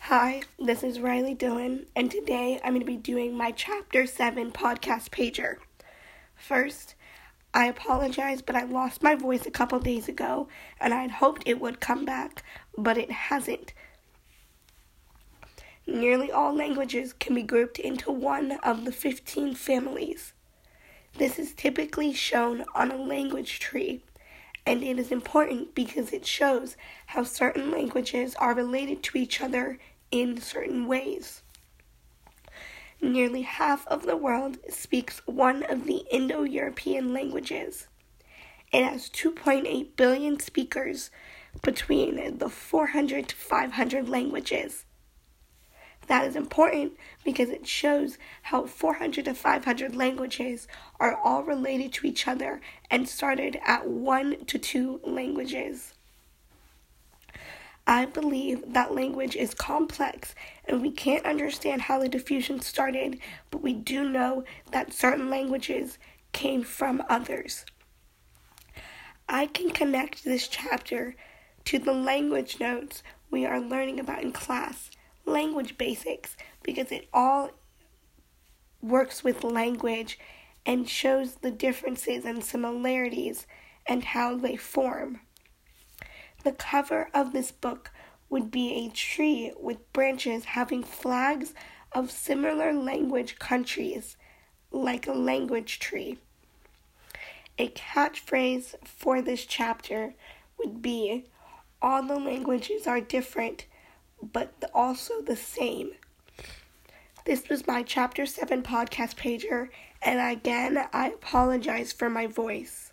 Hi, this is Riley Dillon, and today I'm going to be doing my Chapter 7 podcast pager. First, I apologize, but I lost my voice a couple days ago, and I had hoped it would come back, but it hasn't. Nearly all languages can be grouped into one of the 15 families. This is typically shown on a language tree, and it is important because it shows how certain languages are related to each other in certain ways. Nearly half of the world speaks one of the Indo-European languages. It has 2.8 billion speakers between the 400 to 500 languages. That is important because it shows how 400 to 500 languages are all related to each other and started at 1 to 2 languages. I believe that language is complex and we can't understand how the diffusion started, but we do know that certain languages came from others. I can connect this chapter to the language notes we are learning about in class, language basics, because it all works with language and shows the differences and similarities and how they form. The cover of this book would be a tree with branches having flags of similar language countries, like a language tree. A catchphrase for this chapter would be, all the languages are different, but also the same. This was my Chapter 7 podcast pager, and again, I apologize for my voice.